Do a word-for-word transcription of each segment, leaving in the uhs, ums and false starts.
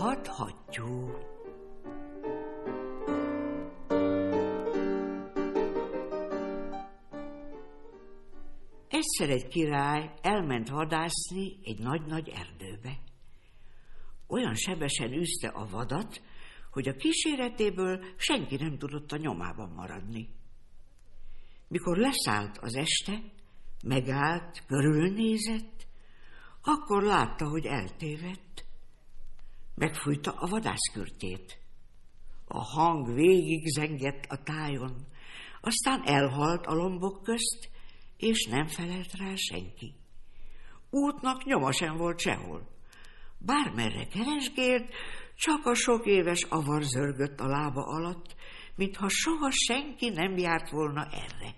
hat hattyú. Egyszer egy király elment vadászni egy nagy-nagy erdőbe. Olyan sebesen űzte a vadat, hogy a kíséretéből senki nem tudott a nyomában maradni. Mikor leszállt az este, megállt, körülnézett, akkor látta, hogy eltévedt. Megfújta a vadászkürtét. A hang végig zengett a tájon, aztán elhalt a lombok közt, és nem felelt rá senki. Útnak nyoma sem volt sehol. Bármerre keresgélt, csak a sok éves avar zörgött a lába alatt, mintha soha senki nem járt volna erre.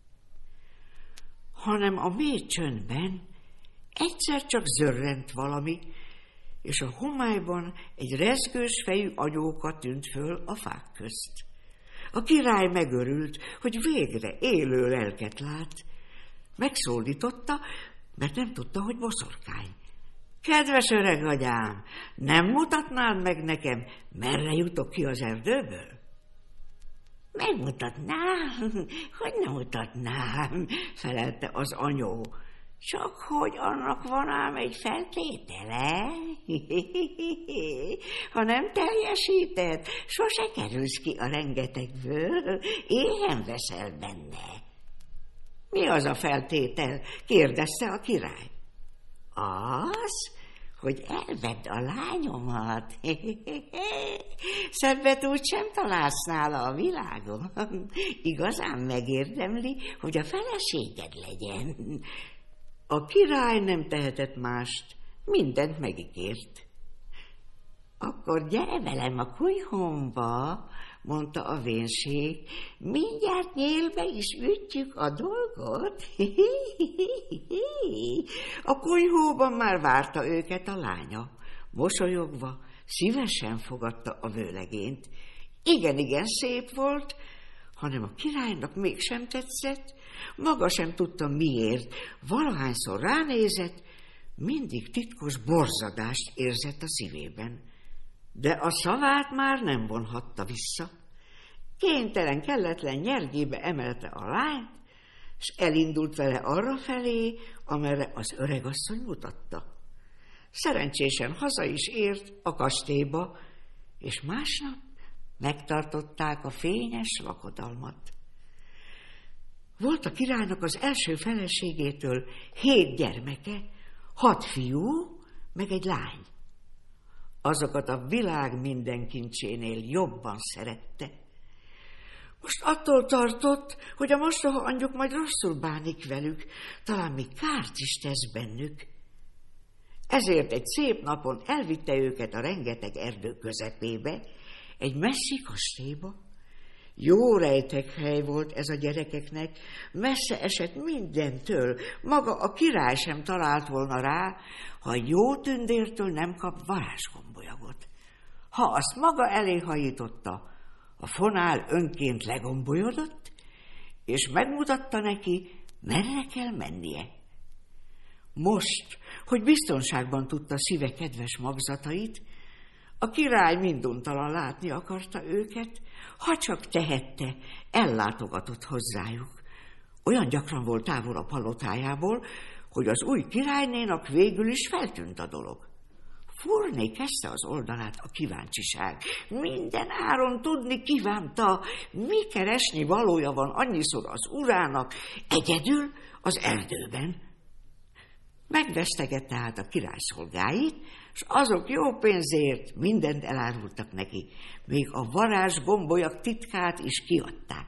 Hanem a mély csöndben egyszer csak zörrent valami, és a homályban egy rezgős fejű anyóka tűnt föl a fák közt. A király megörült, hogy végre élő lelket lát. Megszólította, mert nem tudta, hogy boszorkány. Kedves öreg agyám, nem mutatnád meg nekem, merre jutok ki az erdőből? Megmutatnám, hogy nem mutatnám, felelte az anyó. Csak hogy annak van ám egy feltétele. Ha nem teljesíted, sose kerülsz ki a rengetegből, éhen veszel benne. Mi az a feltétel? Kérdezte a király. Az, hogy elvedd a lányomat. Szebbet úgy sem találsz nála a világon. Igazán megérdemli, hogy a feleséged legyen. A király nem tehetett mást, mindent megígért. Akkor gyere velem a kunyhomba, mondta a vénség, mindjárt nyélbe is ütjük a dolgot. A kunyhóban már várta őket a lánya. Mosolyogva, szívesen fogadta a vőlegényt. Igen-igen szép volt, hanem a királynak mégsem tetszett, maga sem tudta miért. Valahányszor ránézett, mindig titkos borzadást érzett a szívében. De a szavát már nem vonhatta vissza. Kénytelen, kelletlen nyergébe emelte a lányt, s elindult vele arra felé, amerre az öregasszony mutatta. Szerencsésen haza is ért a kastélyba, és másnap megtartották a fényes lakodalmat. Volt a királynak az első feleségétől hét gyermeke, hat fiú, meg egy lány. Azokat a világ minden kincsénél jobban szerette. Most attól tartott, hogy a mostoha angyuk majd rosszul bánik velük, talán még kárt is tesz bennük. Ezért egy szép napon elvitte őket a rengeteg erdő közepébe, egy messzi kastélyba. Jó rejtekhely volt ez a gyerekeknek, messze esett mindentől, maga a király sem talált volna rá, ha jó tündértől nem kap varázsgombolyagot. Ha azt maga elé hajította, a fonál önként legombolyodott, és megmutatta neki, merre kell mennie. Most, hogy biztonságban tudta szíve kedves magzatait, a király minduntalan látni akarta őket, ha csak tehette, ellátogatott hozzájuk. Olyan gyakran volt távol a palotájából, hogy az új királynénak végül is feltűnt a dolog. Fúrni kezdte az oldalát a kíváncsiság. Minden áron tudni kívánta, mi keresni valója van annyiszor az urának, egyedül az erdőben. Megvesztegette át a király szolgáit, és azok jó pénzért mindent elárultak neki, még a varázsgombolyak titkát is kiadták.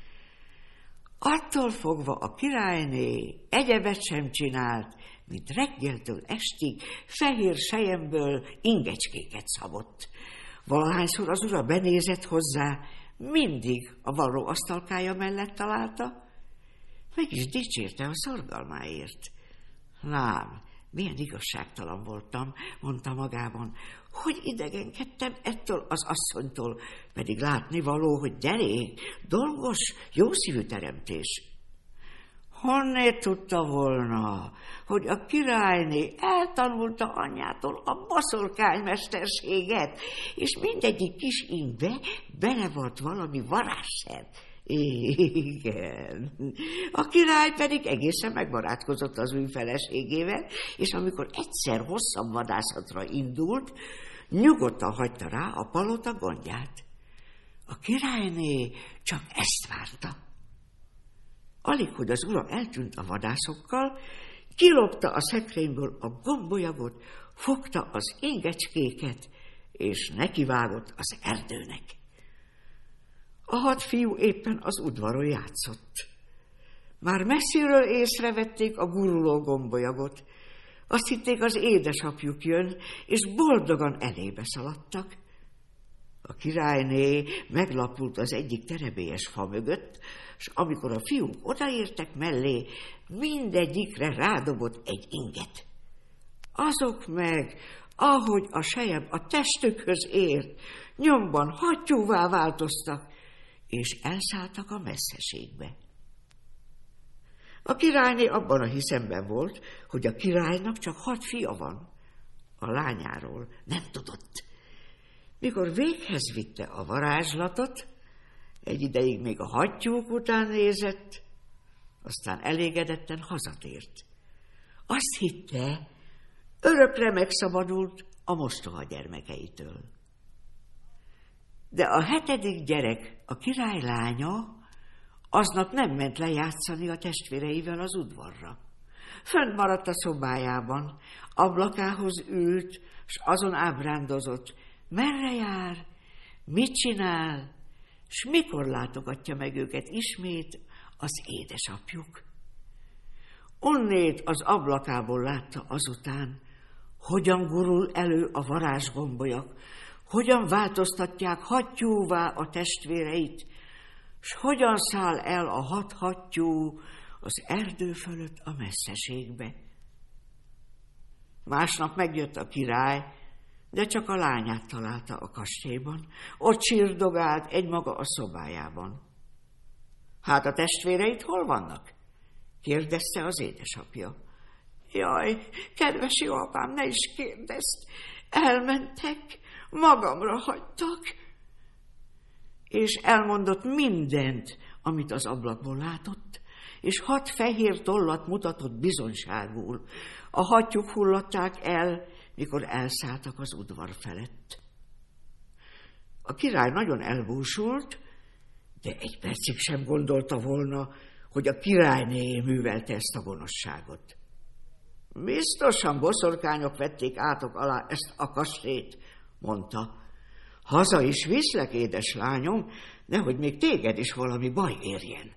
Attól fogva a királyné egyebet sem csinált, mint reggeltől estig fehér selyemből ingecskéket szabott. Valahányszor az ura benézett hozzá, mindig a varró asztalkája mellett találta, meg is dicsérte a szorgalmáért. Lám, milyen igazságtalan voltam, mondta magában, hogy idegenkedtem ettől az asszonytól, pedig látni való, hogy derék, dolgos, jószívű teremtés. Honnét tudta volna, hogy a királyné eltanulta anyjától a boszorkánymesterséget, és mindegyik kis ingbe bele volt valami varázsszer. Igen. A király pedig egészen megbarátkozott az új feleségével, és amikor egyszer hosszabb vadászatra indult, nyugodtan hagyta rá a palota gondját. A királyné csak ezt várta. Alig, hogy az ura eltűnt a vadászokkal, kilopta a szekrényből a gombolyagot, fogta az ingecskéket, és nekivágott az erdőnek. A hat fiú éppen az udvaron játszott. Már messziről észrevették a guruló gombolyagot. Azt hitték, az édesapjuk jön, és boldogan elébe szaladtak. A királyné meglapult az egyik terebélyes fa mögött, s amikor a fiúk odaértek mellé, mindegyikre rádobott egy inget. Azok meg, ahogy a selyem a testükhöz ért, nyomban hattyúvá változtak, és elszálltak a messzeségbe. A királyné abban a hiszemben volt, hogy a királynak csak hat fia van. A lányáról nem tudott. Mikor véghez vitte a varázslatot, egy ideig még a hattyúk után nézett, aztán elégedetten hazatért. Azt hitte, örökre megszabadult a mostoha gyermekeitől. De a hetedik gyerek, a király lánya, aznap nem ment lejátszani a testvéreivel az udvarra. Fönt maradt a szobájában, ablakához ült, s azon ábrándozott, merre jár, mit csinál, s mikor látogatja meg őket ismét az édesapjuk. Onnét az ablakából látta azután, hogyan gurul elő a varázsgombolyak, hogyan változtatják hattyúvá a testvéreit, s hogyan száll el a hat hattyú az erdő fölött a messzeségbe. Másnap megjött a király, de csak a lányát találta a kastélyban. Ott csirdogált egymaga a szobájában. Hát a testvéreit hol vannak? Kérdezte az édesapja. Jaj, kedves jó apám, ne is kérdezd, elmentek, magamra hagytak. És elmondott mindent, amit az ablakból látott, és hat fehér tollat mutatott bizonyságul. A hattyúk hullatták el, mikor elszálltak az udvar felett. A király nagyon elbúsult, de egy percig sem gondolta volna, hogy a királyné művelte ezt a gonoszságot. Biztosan boszorkányok vették átok alá ezt a kastélyt, mondta. Haza is viszlek, édes lányom, nehogy még téged is valami baj érjen.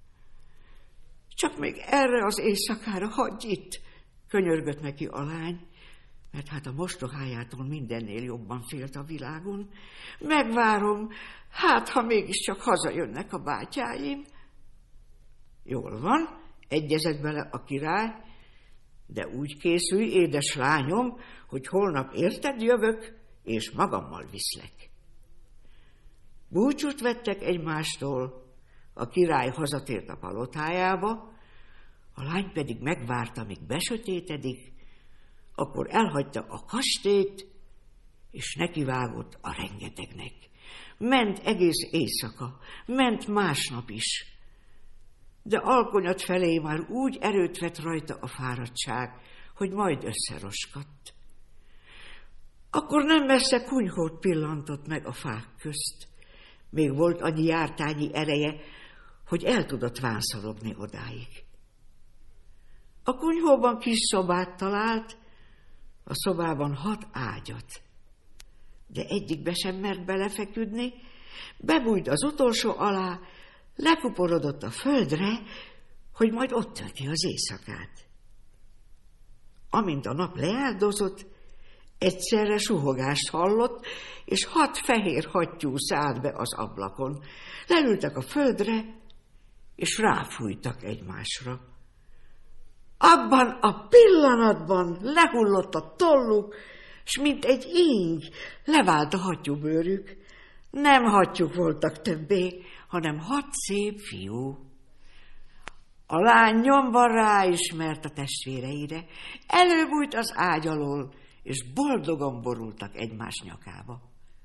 Csak még erre az éjszakára hagyj itt, könyörgött neki a lány, mert hát a mostohájától mindennél jobban félt a világon. Megvárom, hát ha mégiscsak hazajönnek a bátyáim. Jól van, egyezett bele a király, de úgy készülj, édes lányom, hogy holnap érted jövök, és magammal viszlek. Búcsút vettek egymástól, a király hazatért a palotájába, a lány pedig megvárta, míg besötétedik, akkor elhagyta a kastélyt, és nekivágott a rengetegnek. Ment egész éjszaka, ment másnap is, de alkonyat felé már úgy erőt vett rajta a fáradtság, hogy majd összeroskadt. Akkor nem messze kunyhót pillantott meg a fák közt. Még volt annyi jártányi ereje, hogy el tudott vánszorogni odáig. A kunyhóban kis szobát talált, a szobában hat ágyat, de egyikbe sem mert belefeküdni, bebújt az utolsó alá, lekuporodott a földre, hogy majd ott tölti az éjszakát. Amint a nap leáldozott, egyszerre suhogást hallott, és hat fehér hattyú szállt be az ablakon. Leültek a földre, és ráfújtak egymásra. Abban a pillanatban lehullott a tolluk, s mint egy ing levált a hattyúbőrük. Nem hattyúk voltak többé, hanem hat szép fiú. A lány nyomban ráismert a testvéreire, előbújt az ágy alól, és boldogan borultak egymás nyakába.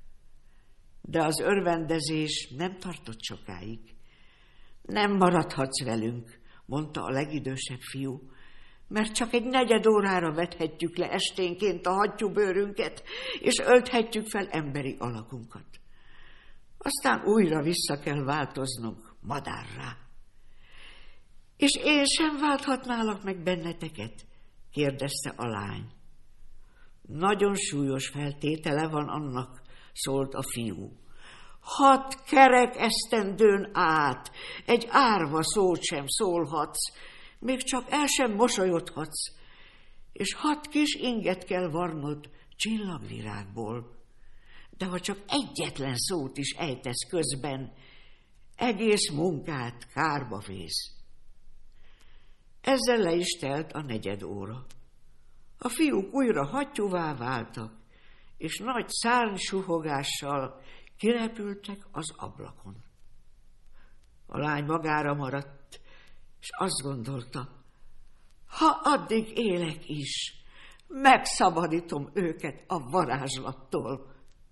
De az örvendezés nem tartott sokáig. Nem maradhatsz velünk, mondta a legidősebb fiú, mert csak egy negyed órára vethetjük le esténként a hattyúbőrünket, és ölthetjük fel emberi alakunkat. Aztán újra vissza kell változnunk madárrá. És én sem válthatnálak meg benneteket? kérdezte a lány. Nagyon súlyos feltétele van annak, szólt a fiú. Hat kerek esztendőn át egy árva szót sem szólhatsz, még csak el sem mosolyodhatsz, és hat kis inget kell varnod csillagvirágból. De ha csak egyetlen szót is ejtesz közben, egész munkát kárba vész. Ezzel le is telt a negyed óra. A fiúk újra hattyúvá váltak, és nagy szárnysuhogással kirepültek az ablakon. A lány magára maradt, és azt gondolta, ha addig élek is, megszabadítom őket a varázslattól.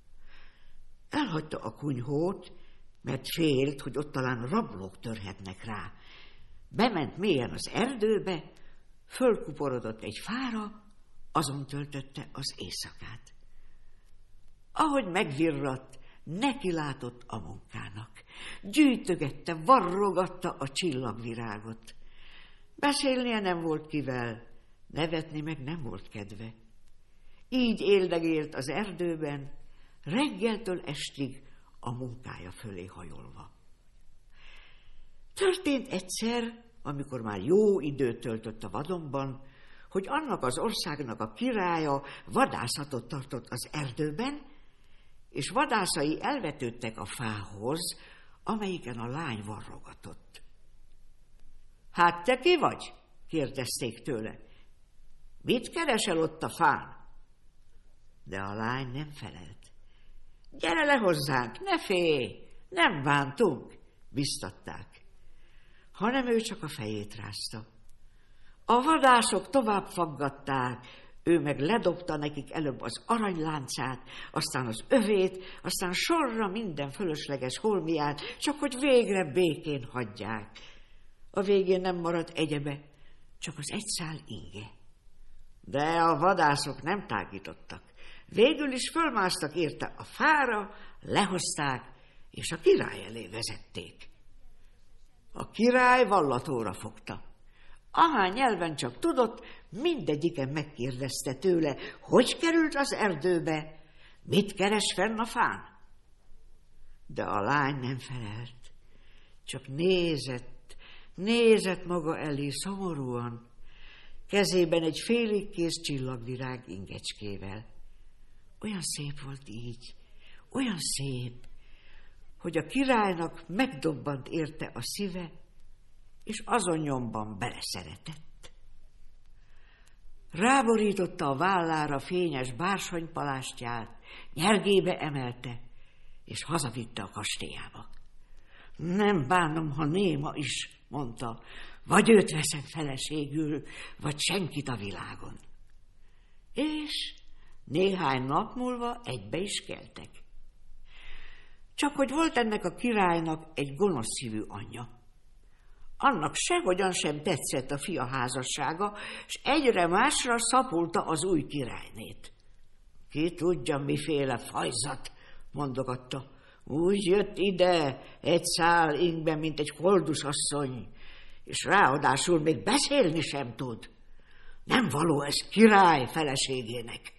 Elhagyta a kunyhót, mert félt, hogy ott talán rablók törhetnek rá. Bement mélyen az erdőbe, fölkuporodott egy fára, azon töltötte az éjszakát. Ahogy megvirratt, nekilátott a munkának. Gyűjtögette, varrogatta a csillagvirágot. Beszélnie nem volt kivel, nevetni meg nem volt kedve. Így éldegélt az erdőben, reggeltől estig a munkája fölé hajolva. Történt egyszer, amikor már jó időt töltött a vadonban, hogy annak az országnak a királya vadászatot tartott az erdőben, és vadászai elvetődtek a fához, amelyiken a lány varrogatott. Hát te ki vagy? kérdezték tőle. Mit keresel ott a fán? De a lány nem felelt. Gyere le hozzánk, ne félj, nem bántunk, biztatták. Hanem ő csak a fejét rázta. A vadászok tovább faggatták, ő meg ledobta nekik előbb az aranyláncát, aztán az övét, aztán sorra minden fölösleges holmiát, csak hogy végre békén hagyják. A végén nem maradt egyebe, csak az egy szál inge. De a vadászok nem tágítottak. Végül is fölmásztak érte a fára, lehozták, és a király elé vezették. A király vallatóra fogta. Ahány nyelven csak tudott, mindegyiken megkérdezte tőle, hogy került az erdőbe, mit keres fenn a fán. De a lány nem felelt, csak nézett, nézett maga elé szomorúan, kezében egy félig kész csillagvirág ingecskével. Olyan szép volt így, olyan szép, hogy a királynak megdobbant érte a szíve, és azon nyomban beleszeretett. Ráborította a vállára fényes bársonypalástját, nyergébe emelte, és hazavitte a kastélyába. Nem bánom, ha néma is, mondta, vagy őt veszem feleségül, vagy senkit a világon. És néhány nap múlva egybe is keltek. Csak hogy volt ennek a királynak egy gonosz szívű anyja. Annak sehogyan sem tetszett a fia házassága, s egyre másra szapulta az új királynét. Ki tudja, miféle fajzat, mondogatta. Úgy jött ide egy szál ingben, mint egy koldus asszony, és ráadásul még beszélni sem tud. Nem való ez király feleségének.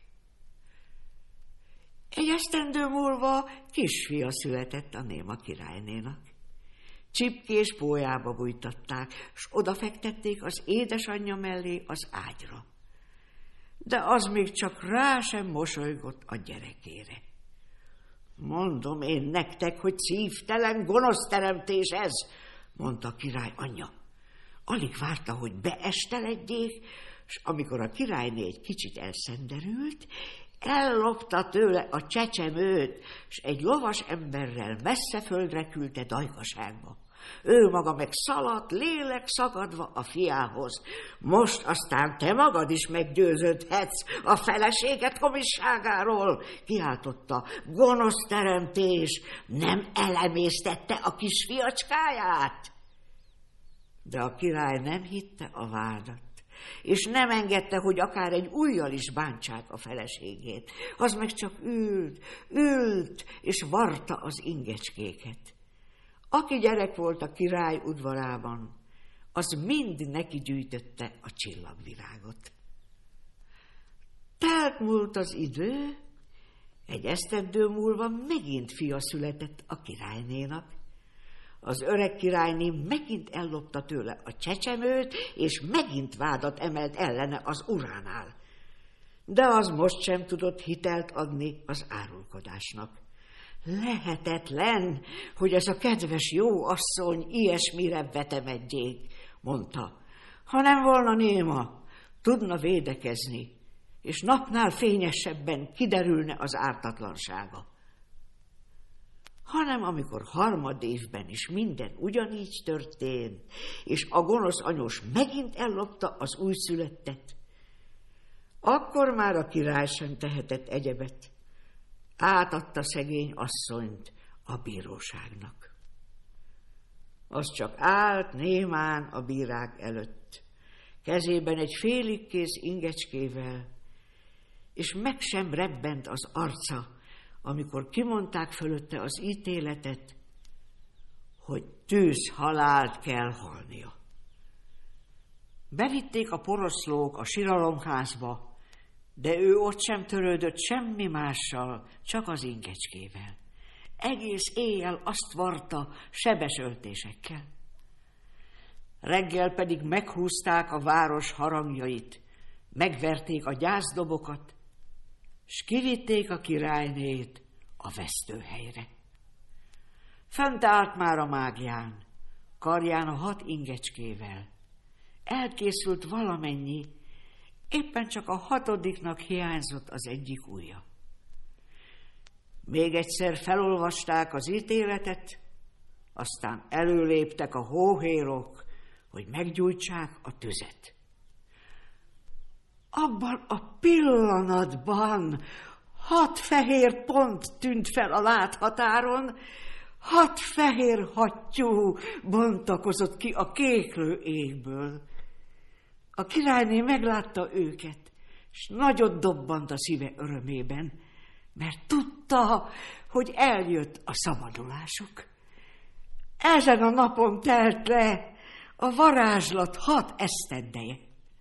Egy esztendő múlva kisfia született a néma királynénak. Csipkés pólyába bújtatták, s odafektették az édesanyja mellé az ágyra. De az még csak rá sem mosolygott a gyerekére. Mondom én nektek, hogy szívtelen, gonosz teremtés ez, mondta a király anyja. Alig várta, hogy beesteledjék, s amikor a királyné egy kicsit elszenderült, ellopta tőle a csecsemőt, s egy lovas emberrel messze földre küldte dajkaságba. Ő maga meg szaladt, lélek szakadva a fiához. Most aztán te magad is meggyőződhetsz a feleséget komisságáról, kiáltotta. Gonosz teremtés, nem elemésztette a kis fiacskáját? De a király nem hitte a vádat, és nem engedte, hogy akár egy ujjal is bántsák a feleségét. Az meg csak ült, ült, és varta az ingecskéket. Aki gyerek volt a király udvarában, az mind neki gyűjtötte a csillagvirágot. Telt múlt az idő, egy esztendő múlva megint fia született a királynénak. Az öreg királyné megint ellopta tőle a csecsemőt, és megint vádat emelt ellene az uránál. De az most sem tudott hitelt adni az árulkodásnak. Lehetetlen, hogy ez a kedves jó asszony ilyesmire vetemedjék, mondta. Ha nem volna néma, tudna védekezni, és napnál fényesebben kiderülne az ártatlansága. Hanem amikor harmad évben is minden ugyanígy történt, és a gonosz anyós megint ellopta az újszülöttet, akkor már a király sem tehetett egyebet. Átadta szegény asszonyt a bíróságnak. Az csak állt némán a bírák előtt, kezében egy félig kész ingecskével, és meg sem rebbent az arca, amikor kimondták fölötte az ítéletet, hogy tűzhalált kell halnia. Bevitték a poroszlók a siralomházba, de ő ott sem törődött semmi mással, csak az ingecskével. Egész éjjel azt varta sebes öltésekkel. Reggel pedig meghúzták a város harangjait, megverték a gyászdobokat, s kivitték a királynét a vesztőhelyre. Fönt állt már a mágián, karján a hat ingecskével. Elkészült valamennyi, éppen csak a hatodiknak hiányzott az egyik ujja. Még egyszer felolvasták az ítéletet, aztán előléptek a hóhérok, hogy meggyújtsák a tüzet. Abban a pillanatban hat fehér pont tűnt fel a láthatáron, hat fehér hattyú bontakozott ki a kéklő égből. A királyné meglátta őket, s nagyot dobbant a szíve örömében, mert tudta, hogy eljött a szabadulásuk. Ezen a napon telt le a varázslat hat esztendeje.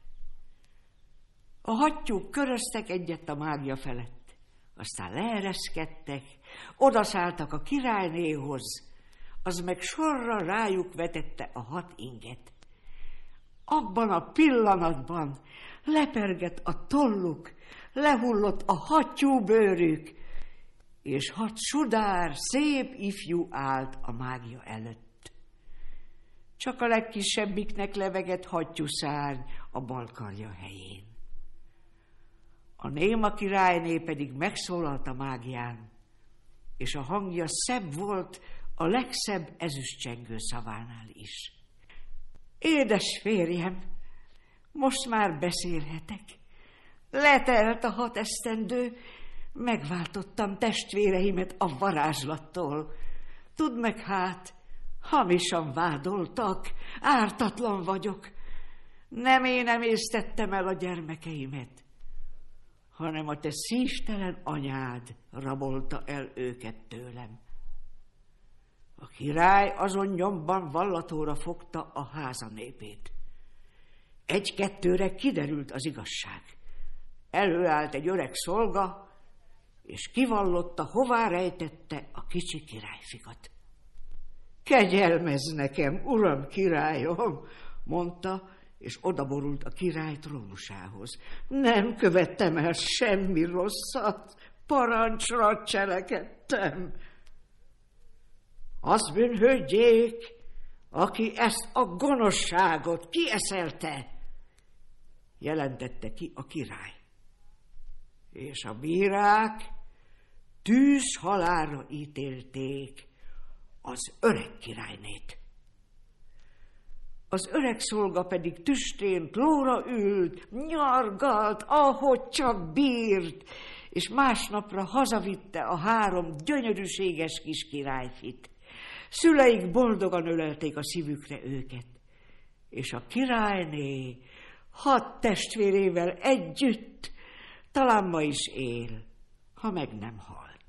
A hattyúk köröztek egyet a mágia felett, aztán leereszkedtek, odaszálltak a királynéhoz, az meg sorra rájuk vetette a hat inget. Abban a pillanatban lepergett a tolluk, lehullott a hattyú bőrük, és hat sudár, szép ifjú állt a mágia előtt. Csak a legkisebbiknek levegett hattyúszárny a bal karja helyén. A néma királyné pedig megszólalt a mágián, és a hangja szebb volt a legszebb ezüstcsengő szavánál is. Édes férjem, most már beszélhetek. Letelt a hat esztendő, megváltottam testvéreimet a varázslattól. Tudd meg hát, hamisan vádoltak, ártatlan vagyok. Nem én emésztettem el a gyermekeimet, hanem a te szívtelen anyád rabolta el őket tőlem. A király azon nyomban vallatóra fogta a háza népét. Egy-kettőre kiderült az igazság. Előállt egy öreg szolga, és kivallotta, hová rejtette a kicsi királyfikat. Kegyelmezz nekem, uram királyom, mondta, és odaborult a király trónusához. Nem követtem el semmi rosszat, parancsra cselekedtem. Az bűnhődjék, aki ezt a gonoszságot kieszelte, jelentette ki a király. És a bírák tűzhalálra ítélték az öreg királynét. Az öreg szolga pedig tüstént lóra ült, nyargalt, ahogy csak bírt, és másnapra hazavitte a három gyönyörűséges kis királyfit. Szüleik boldogan ölelték a szívükre őket, és a királyné hat testvérével együtt talán ma is él, ha meg nem halt.